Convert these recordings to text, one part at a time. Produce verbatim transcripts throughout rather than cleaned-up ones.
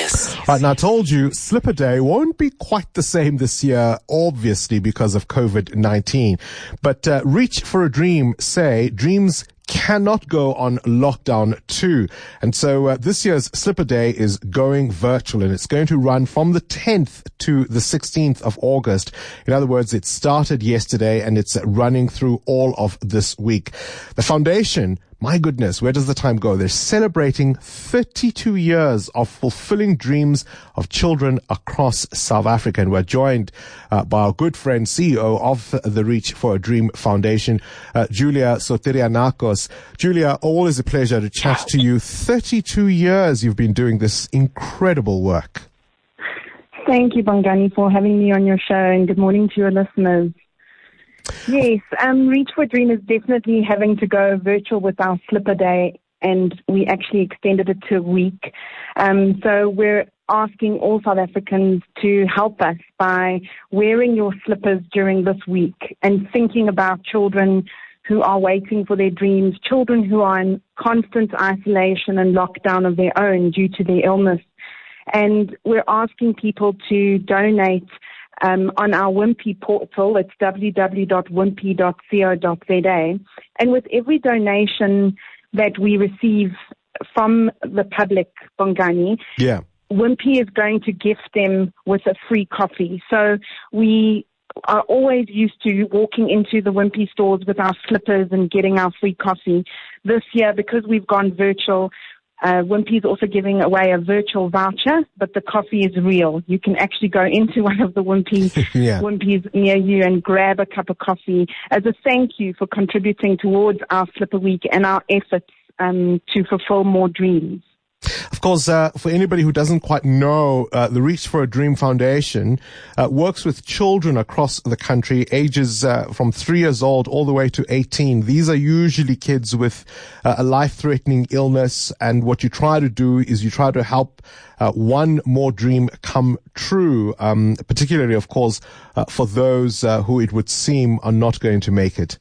Yes. All right, now I told you Slipper Day won't be quite the same this year, obviously because of COVID nineteen. But uh, Reach for a Dream say dreams cannot go on lockdown too. And so uh, this year's Slipper Day is going virtual, and it's going to run from the tenth to the sixteenth of August. In other words, it started yesterday and it's running through all of this week. The foundation, my goodness, where does the time go? They're celebrating thirty-two years of fulfilling dreams of children across South Africa. And we're joined uh, by our good friend, C E O of the Reach for a Dream Foundation, uh, Julia Soterianakos. Julia, always a pleasure to chat to you. thirty-two years you've been doing this incredible work. Thank you, Bongani, for having me on your show, and good morning to your listeners. Yes, um, Reach for a Dream is definitely having to go virtual with our Slipper Day, and we actually extended it to a week. Um, so we're asking all South Africans to help us by wearing your slippers during this week and thinking about children who are waiting for their dreams, children who are in constant isolation and lockdown of their own due to their illness. And we're asking people to donate Um, on our Wimpy portal. It's w w w dot wimpy dot co dot z a. And with every donation that we receive from the public, Bongani, yeah. Wimpy is going to gift them with a free coffee. So we are always used to walking into the Wimpy stores with our slippers and getting our free coffee. This year, because we've gone virtual, Uh, Wimpy is also giving away a virtual voucher, but the coffee is real. You can actually go into one of the Wimpy, yeah. Wimpy's near you and grab a cup of coffee as a thank you for contributing towards our Slipper Week and our efforts um, to fulfill more dreams. Of course, uh, for anybody who doesn't quite know, uh, the Reach for a Dream Foundation uh, works with children across the country, ages uh, from three years old all the way to eighteen. These are usually kids with uh, a life-threatening illness, and what you try to do is you try to help uh, one more dream come true, um, particularly, of course, uh, for those uh, who it would seem are not going to make it.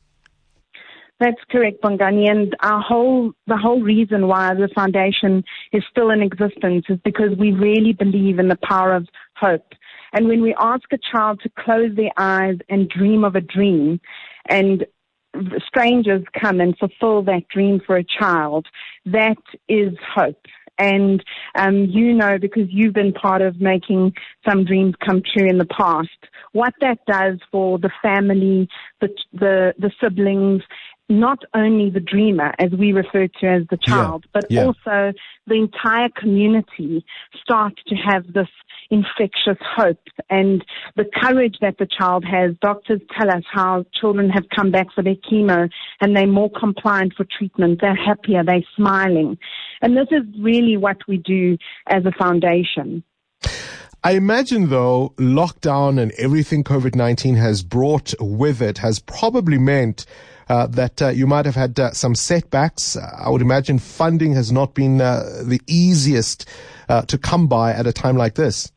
That's correct, Bongani, and our whole, the whole reason why the foundation is still in existence is because we really believe in the power of hope. And when we ask a child to close their eyes and dream of a dream, and strangers come and fulfill that dream for a child, that is hope. And um, you know, because you've been part of making some dreams come true in the past, what that does for the family, the the, the siblings, not only the dreamer, as we refer to as the child, yeah, but yeah. also the entire community start to have this infectious hope and the courage that the child has. Doctors tell us how children have come back for their chemo and they're more compliant for treatment. They're happier, they're smiling. And this is really what we do as a foundation. I imagine, though, lockdown and everything COVID nineteen has brought with it has probably meant Uh, that uh, you might have had uh, some setbacks. Uh, I would imagine funding has not been uh, the easiest uh, to come by at a time like this.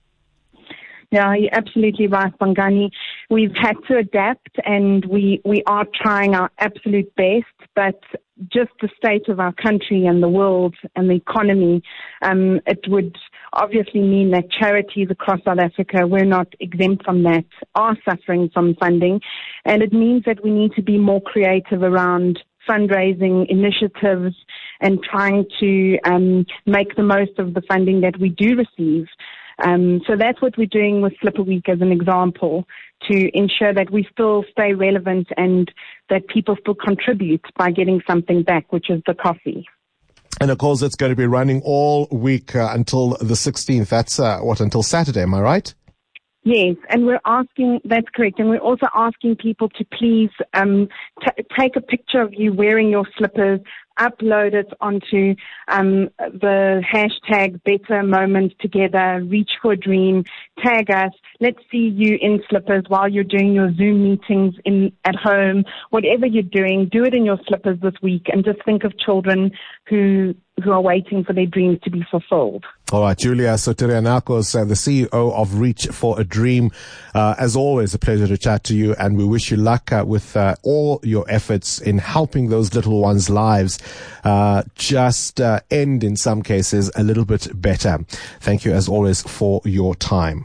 Yeah, you're absolutely right, Bongani. We've had to adapt, and we, we are trying our absolute best, but just the state of our country and the world and the economy, um, it would obviously mean that charities across South Africa, we're not exempt from that, are suffering from funding. And it means that we need to be more creative around fundraising initiatives and trying to um, make the most of the funding that we do receive. Um, so that's what we're doing with Slipper Week as an example, to ensure that we still stay relevant and that people still contribute by getting something back, which is the coffee. And of course, it's going to be running all week uh, until the sixteenth. That's uh, what, until Saturday, am I right? Yes, and we're asking, that's correct, and we're also asking people to please um, t- take a picture of you wearing your slippers, upload it onto um, the hashtag Better Moments Together, Reach for a Dream, tag us, let's see you in slippers while you're doing your Zoom meetings in at home, whatever you're doing, do it in your slippers this week, and just think of children who who are waiting for their dreams to be fulfilled. All right, Julia Soterianakos, uh, the C E O of Reach for a Dream. Uh, as always, a pleasure to chat to you, and we wish you luck uh, with uh, all your efforts in helping those little ones' lives uh, just uh, end, in some cases, a little bit better. Thank you, as always, for your time.